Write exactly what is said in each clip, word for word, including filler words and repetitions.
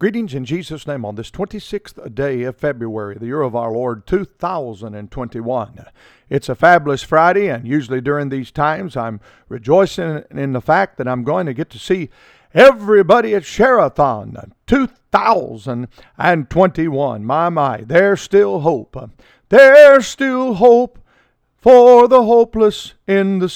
Greetings in Jesus' name on this twenty-sixth day of February, the year of our Lord, two thousand twenty-one. It's a fabulous Friday, and usually during these times, I'm rejoicing in the fact that I'm going to get to see everybody at Share-a-thon two thousand twenty-one. My, my, there's still hope. There's still hope for the hopeless in the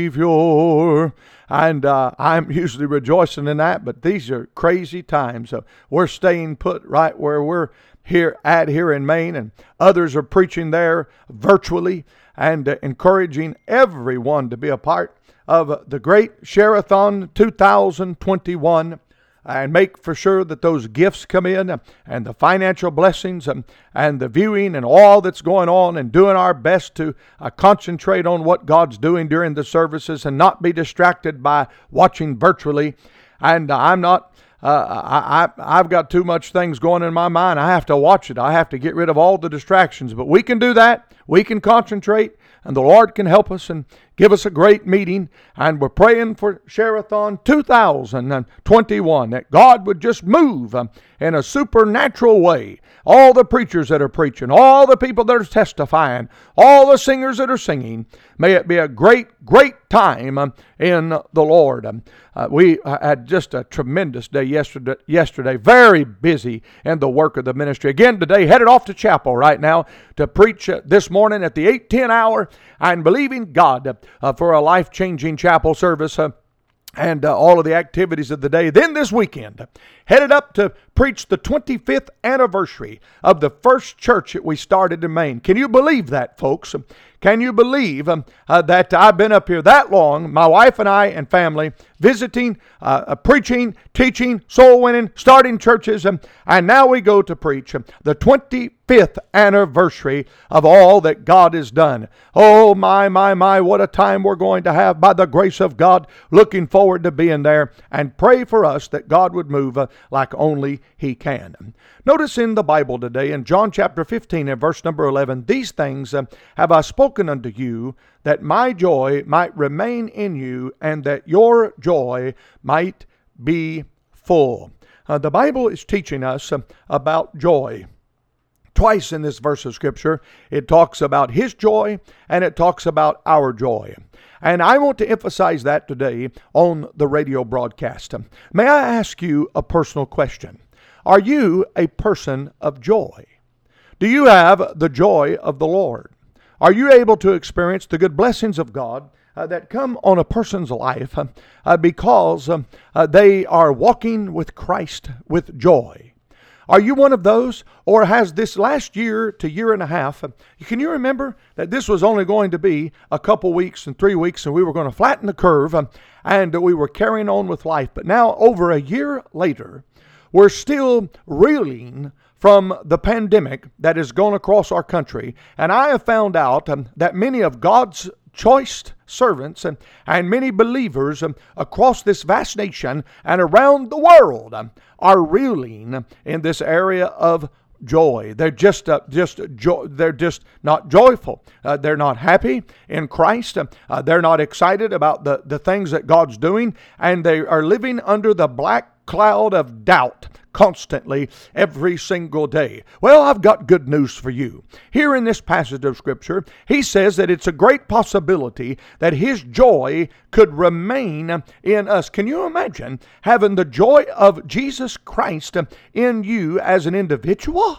Savior. And uh, I'm usually rejoicing in that, but these are crazy times. So we're staying put right where we're here at here in Maine, and others are preaching there virtually and uh, encouraging everyone to be a part of the great Share-a-thon two thousand twenty-one. And make for sure that those gifts come in and the financial blessings and, and the viewing and all that's going on, and doing our best to uh, concentrate on what God's doing during the services and not be distracted by watching virtually. And uh, I'm not, uh, I, I, I've got too much things going in my mind. I have to watch it. I have to get rid of all the distractions. But we can do that. We can concentrate, and the Lord can help us and give us a great meeting. And we're praying for Share-a-thon two thousand twenty-one, that God would just move um, in a supernatural way. All the preachers that are preaching, all the people that are testifying, all the singers that are singing, may it be a great, great time um, in the Lord. Um, uh, we had just a tremendous day yesterday, yesterday, very busy in the work of the ministry. Again today, headed off to chapel right now to preach uh, this morning at the eight ten hour, and believing God uh, for a life-changing chapel service uh, and uh, all of the activities of the day. Then this weekend, headed up to preach the twenty-fifth anniversary of the first church that we started in Maine. Can you believe that, folks? Can you believe um, uh, that I've been up here that long, my wife and I and family, visiting, uh, uh, preaching, teaching, soul winning, starting churches, um, and now we go to preach um, the twenty-fifth anniversary of all that God has done. Oh, my, my, my, what a time we're going to have by the grace of God. Looking forward to being there, and pray for us that God would move uh, like only He can. Notice in the Bible today, in John chapter fifteen and verse number eleven, these things uh, have I spoken unto you, that my joy might remain in you, and that your joy might be full. Uh, the Bible is teaching us uh, about joy. Twice in this verse of Scripture, it talks about His joy and it talks about our joy. And I want to emphasize that today on the radio broadcast. May I ask you a personal question? Are you a person of joy? Do you have the joy of the Lord? Are you able to experience the good blessings of God uh, that come on a person's life uh, uh, because um, uh, they are walking with Christ with joy? Are you one of those? Or has this last year to year and a half, uh, can you remember that this was only going to be a couple weeks and three weeks and we were going to flatten the curve um, and we were carrying on with life. But now over a year later, we're still reeling from the pandemic that has gone across our country. And I have found out um, that many of God's choice servants and, and many believers um, across this vast nation and around the world um, are reeling in this area of joy. They're just, uh, just jo- they're just not joyful. Uh, they're not happy in Christ. Uh, they're not excited about the, the things that God's doing, and they are living under the black cloud of doubt constantly every single day. Well, I've got good news for you. Here in this passage of Scripture, he says that it's a great possibility that His joy could remain in us. Can you imagine having the joy of Jesus Christ in you as an individual?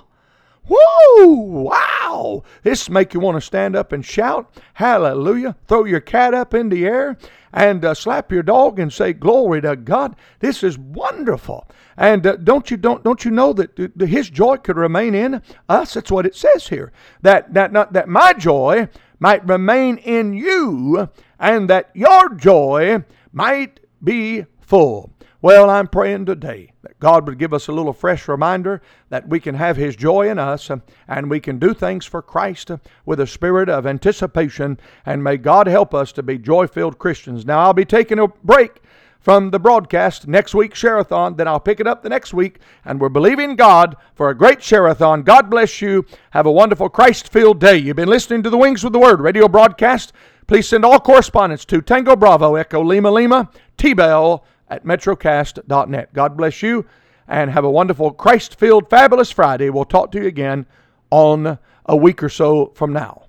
Woo! Wow! This make you want to stand up and shout, hallelujah, throw your cat up in the air, and uh, slap your dog and say, glory to God. This is wonderful. And uh, don't you don't don't you know that uh, His joy could remain in us? That's what it says here. That that not that my joy might remain in you, and that your joy might be full. Well, I'm praying today that God would give us a little fresh reminder that we can have His joy in us uh, and we can do things for Christ uh, with a spirit of anticipation, and may God help us to be joy-filled Christians. Now, I'll be taking a break from the broadcast next week's Share-a-thon, then I'll pick it up the next week, and we're believing God for a great Share-a-thon. God bless you. Have a wonderful Christ-filled day. You've been listening to the Wings with the Word radio broadcast. Please send all correspondence to Tango Bravo Echo Lima Lima T-Bell at metrocast dot net. God bless you and have a wonderful Christ-filled, fabulous Friday. We'll talk to you again on a week or so from now.